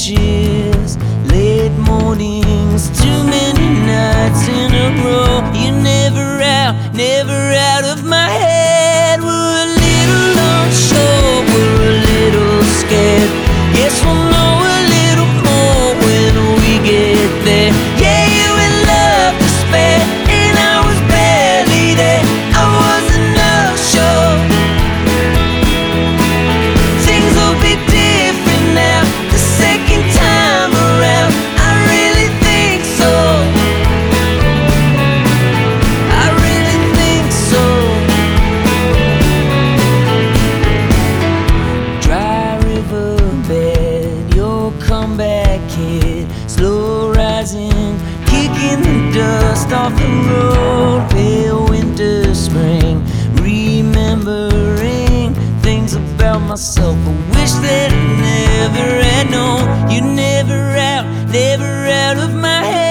chills, late mornings, too many nights in a row. You're never out of my head. We're a little unsure, we're a little scared. Guess we'll know a little more when we get there. Yeah, you had love to spare, and I was barely there. I wasn't enough sure. Things will be different now the second time around. I really think so. I really think so. Dry riverbed, your comeback kid, slow rising, kicking the dust off the road. Pale winter, spring, remembering things about myself I wish that I never had known. You're never out of my head.